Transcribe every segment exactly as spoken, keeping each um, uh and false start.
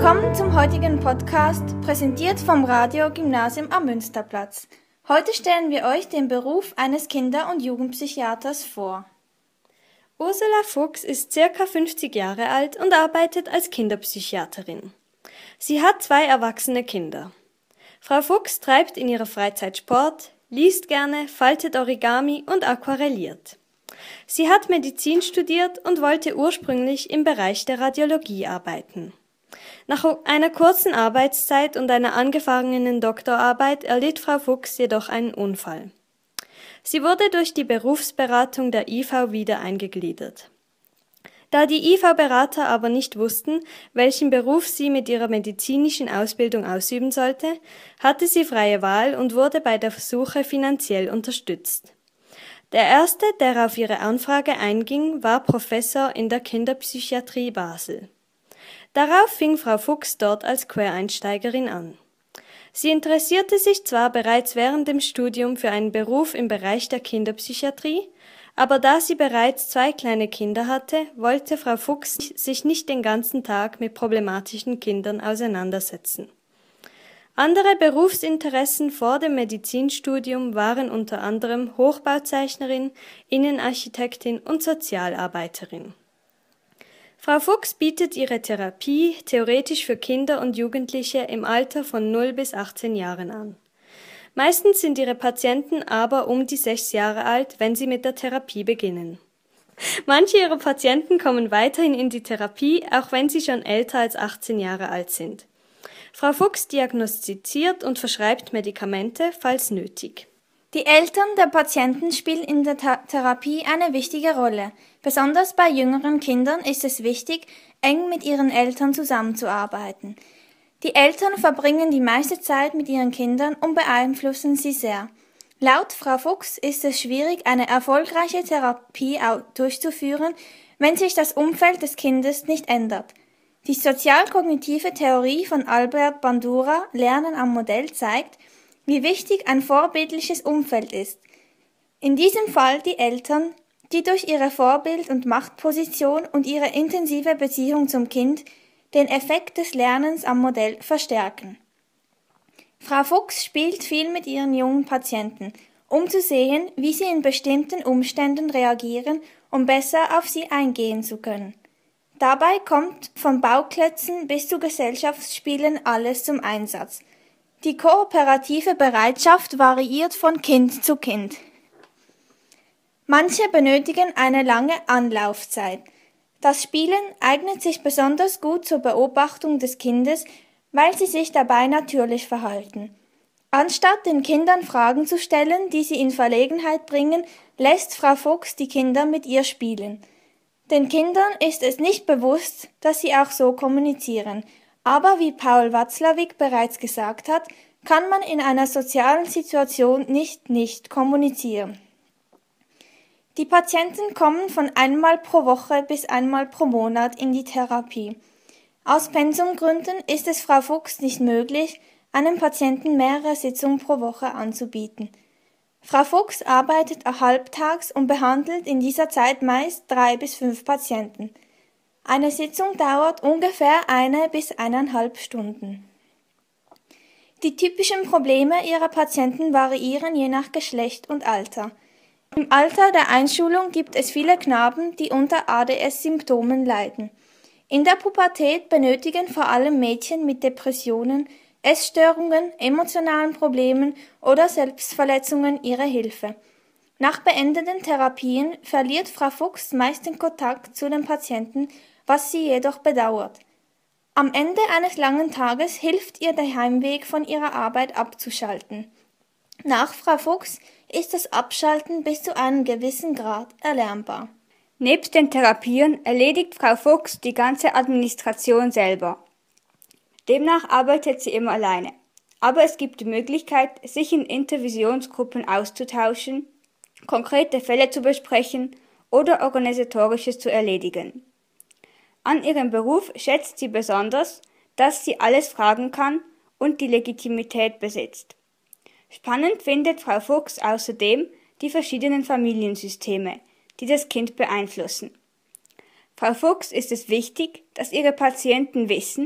Willkommen zum heutigen Podcast, präsentiert vom Radio-Gymnasium am Münsterplatz. Heute stellen wir euch den Beruf eines Kinder- und Jugendpsychiaters vor. Ursula Fuchs ist circa fünfzig Jahre alt und arbeitet als Kinderpsychiaterin. Sie hat zwei erwachsene Kinder. Frau Fuchs treibt in ihrer Freizeit Sport, liest gerne, faltet Origami und aquarelliert. Sie hat Medizin studiert und wollte ursprünglich im Bereich der Radiologie arbeiten. Nach einer kurzen Arbeitszeit und einer angefangenen Doktorarbeit erlitt Frau Fuchs jedoch einen Unfall. Sie wurde durch die Berufsberatung der I V wieder eingegliedert. Da die I V-Berater aber nicht wussten, welchen Beruf sie mit ihrer medizinischen Ausbildung ausüben sollte, hatte sie freie Wahl und wurde bei der Suche finanziell unterstützt. Der erste, der auf ihre Anfrage einging, war Professor in der Kinderpsychiatrie Basel. Darauf fing Frau Fuchs dort als Quereinsteigerin an. Sie interessierte sich zwar bereits während dem Studium für einen Beruf im Bereich der Kinderpsychiatrie, aber da sie bereits zwei kleine Kinder hatte, wollte Frau Fuchs sich nicht den ganzen Tag mit problematischen Kindern auseinandersetzen. Andere Berufsinteressen vor dem Medizinstudium waren unter anderem Hochbauzeichnerin, Innenarchitektin und Sozialarbeiterin. Frau Fuchs bietet ihre Therapie theoretisch für Kinder und Jugendliche im Alter von null bis achtzehn Jahren an. Meistens sind ihre Patienten aber um die sechs Jahre alt, wenn sie mit der Therapie beginnen. Manche ihrer Patienten kommen weiterhin in die Therapie, auch wenn sie schon älter als achtzehn Jahre alt sind. Frau Fuchs diagnostiziert und verschreibt Medikamente, falls nötig. Die Eltern der Patienten spielen in der Tha- Therapie eine wichtige Rolle. Besonders bei jüngeren Kindern ist es wichtig, eng mit ihren Eltern zusammenzuarbeiten. Die Eltern verbringen die meiste Zeit mit ihren Kindern und beeinflussen sie sehr. Laut Frau Fuchs ist es schwierig, eine erfolgreiche Therapie durchzuführen, wenn sich das Umfeld des Kindes nicht ändert. Die sozialkognitive Theorie von Albert Bandura, Lernen am Modell, zeigt, wie wichtig ein vorbildliches Umfeld ist. In diesem Fall die Eltern, die durch ihre Vorbild- und Machtposition und ihre intensive Beziehung zum Kind den Effekt des Lernens am Modell verstärken. Frau Fuchs spielt viel mit ihren jungen Patienten, um zu sehen, wie sie in bestimmten Umständen reagieren, um besser auf sie eingehen zu können. Dabei kommt von Bauklötzen bis zu Gesellschaftsspielen alles zum Einsatz. Die kooperative Bereitschaft variiert von Kind zu Kind. Manche benötigen eine lange Anlaufzeit. Das Spielen eignet sich besonders gut zur Beobachtung des Kindes, weil sie sich dabei natürlich verhalten. Anstatt den Kindern Fragen zu stellen, die sie in Verlegenheit bringen, lässt Frau Fuchs die Kinder mit ihr spielen. Den Kindern ist es nicht bewusst, dass sie auch so kommunizieren. Aber wie Paul Watzlawick bereits gesagt hat, kann man in einer sozialen Situation nicht nicht kommunizieren. Die Patienten kommen von einmal pro Woche bis einmal pro Monat in die Therapie. Aus Pensumgründen ist es Frau Fuchs nicht möglich, einem Patienten mehrere Sitzungen pro Woche anzubieten. Frau Fuchs arbeitet halbtags und behandelt in dieser Zeit meist drei bis fünf Patienten. Eine Sitzung dauert ungefähr eine bis eineinhalb Stunden. Die typischen Probleme ihrer Patienten variieren je nach Geschlecht und Alter. Im Alter der Einschulung gibt es viele Knaben, die unter A D S-Symptomen leiden. In der Pubertät benötigen vor allem Mädchen mit Depressionen, Essstörungen, emotionalen Problemen oder Selbstverletzungen ihre Hilfe. Nach beendeten Therapien verliert Frau Fuchs meist den Kontakt zu den Patienten, was sie jedoch bedauert. Am Ende eines langen Tages hilft ihr der Heimweg von ihrer Arbeit abzuschalten. Nach Frau Fuchs ist das Abschalten bis zu einem gewissen Grad erlernbar. Nebst den Therapien erledigt Frau Fuchs die ganze Administration selber. Demnach arbeitet sie immer alleine. Aber es gibt die Möglichkeit, sich in Intervisionsgruppen auszutauschen, konkrete Fälle zu besprechen oder Organisatorisches zu erledigen. An ihrem Beruf schätzt sie besonders, dass sie alles fragen kann und die Legitimität besitzt. Spannend findet Frau Fuchs außerdem die verschiedenen Familiensysteme, die das Kind beeinflussen. Frau Fuchs ist es wichtig, dass ihre Patienten wissen,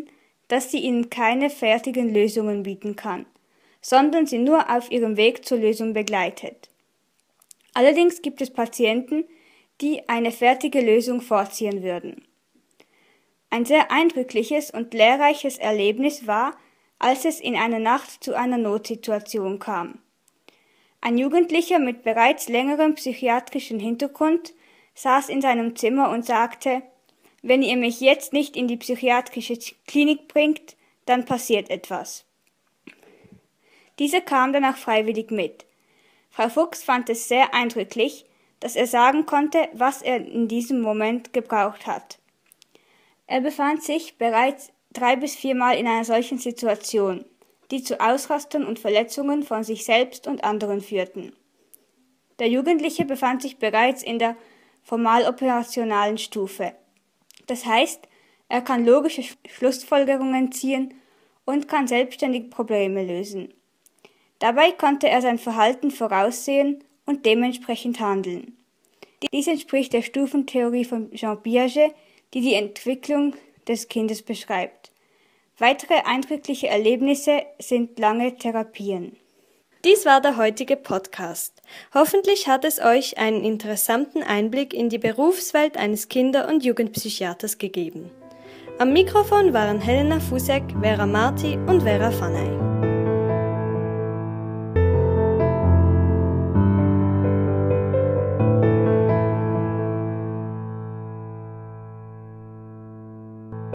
dass sie ihnen keine fertigen Lösungen bieten kann, sondern sie nur auf ihrem Weg zur Lösung begleitet. Allerdings gibt es Patienten, die eine fertige Lösung vorziehen würden. Ein sehr eindrückliches und lehrreiches Erlebnis war, als es in einer Nacht zu einer Notsituation kam. Ein Jugendlicher mit bereits längerem psychiatrischen Hintergrund saß in seinem Zimmer und sagte: »Wenn ihr mich jetzt nicht in die psychiatrische Klinik bringt, dann passiert etwas.« Dieser kam dann auch freiwillig mit. Frau Fuchs fand es sehr eindrücklich, dass er sagen konnte, was er in diesem Moment gebraucht hat. Er befand sich bereits drei bis viermal in einer solchen Situation, die zu Ausrastern und Verletzungen von sich selbst und anderen führten. Der Jugendliche befand sich bereits in der formaloperationalen Stufe. Das heißt, er kann logische Schlussfolgerungen ziehen und kann selbstständig Probleme lösen. Dabei konnte er sein Verhalten voraussehen und dementsprechend handeln. Dies entspricht der Stufentheorie von Jean Piaget, die die Entwicklung des Kindes beschreibt. Weitere eindrückliche Erlebnisse sind lange Therapien. Dies war der heutige Podcast. Hoffentlich hat es euch einen interessanten Einblick in die Berufswelt eines Kinder- und Jugendpsychiaters gegeben. Am Mikrofon waren Helena Fusek, Vera Marti und Vera Fanay.